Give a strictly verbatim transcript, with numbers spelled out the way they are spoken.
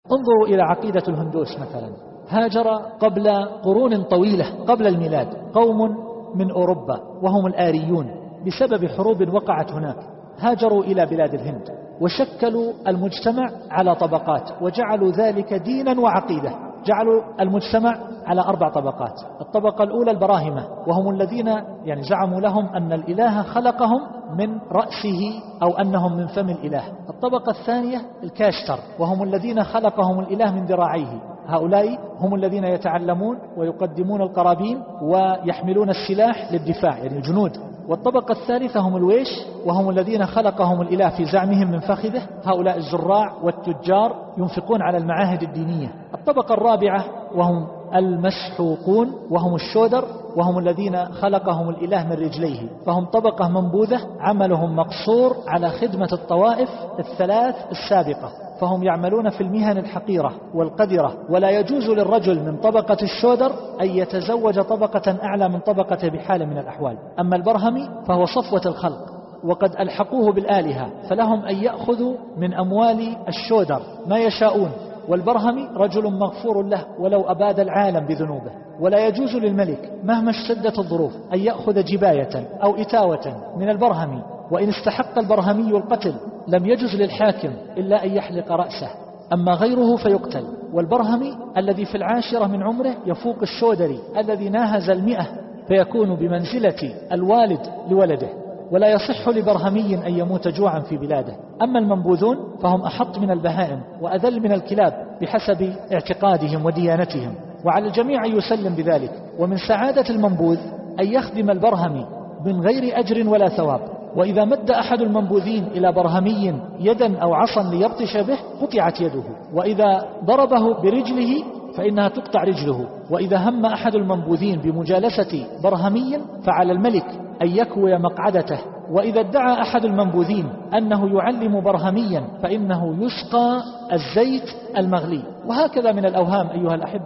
انظروا إلى عقيدة الهندوس مثلا. هاجر قبل قرون طويلة قبل الميلاد قوم من أوروبا وهم الآريون بسبب حروب وقعت هناك، هاجروا إلى بلاد الهند وشكلوا المجتمع على طبقات وجعلوا ذلك دينا وعقيدة. جعلوا المجتمع على أربع طبقات. الطبقة الأولى البراهمة، وهم الذين يعني زعموا لهم أن الإله خلقهم من رأسه أو أنهم من فم الإله. الطبقة الثانية الكاشتر، وهم الذين خلقهم الإله من ذراعيه. هؤلاء هم الذين يتعلمون ويقدمون القرابين ويحملون السلاح للدفاع، يعني جنود. والطبقة الثالثة هم الويش، وهم الذين خلقهم الإله في زعمهم من فخذه. هؤلاء الزراع والتجار ينفقون على المعاهد الدينية. الطبقة الرابعة وهم المسحوقون، وهم الشودر، وهم الذين خلقهم الإله من رجليه، فهم طبقة منبوذة عملهم مقصور على خدمة الطوائف الثلاث السابقة، فهم يعملون في المهن الحقيرة والقدرة. ولا يجوز للرجل من طبقة الشودر أن يتزوج طبقة أعلى من طبقة بحال من الأحوال. أما البرهمي فهو صفوة الخلق وقد ألحقوه بالآلهة، فلهم أن يأخذوا من أموال الشودر ما يشاءون. والبرهمي رجل مغفور له ولو أباد العالم بذنوبه. ولا يجوز للملك مهما اشتدت الظروف أن يأخذ جباية أو إتاوة من البرهمي، وإن استحق البرهمي القتل لم يجوز للحاكم إلا أن يحلق رأسه، أما غيره فيقتل. والبرهمي الذي في العاشرة من عمره يفوق الشودري الذي ناهز المئة، فيكون بمنزلة الوالد لولده. ولا يصح لبرهمي أن يموت جوعا في بلاده. أما المنبوذون فهم أحط من البهائم وأذل من الكلاب بحسب اعتقادهم وديانتهم، وعلى الجميع أن يسلم بذلك. ومن سعادة المنبوذ أن يخدم البرهمي من غير أجر ولا ثواب. وإذا مد أحد المنبوذين إلى برهمي يدا أو عصا ليبطش به قطعت يده، وإذا ضربه برجله فإنها تقطع رجله. وإذا هم أحد المنبوذين بمجالسة برهمي فعلى الملك أن يكوي مقعدته. وإذا ادعى أحد المنبوذين أنه يعلم برهميا فإنه يسقى الزيت المغلي. وهكذا من الأوهام أيها الأحبة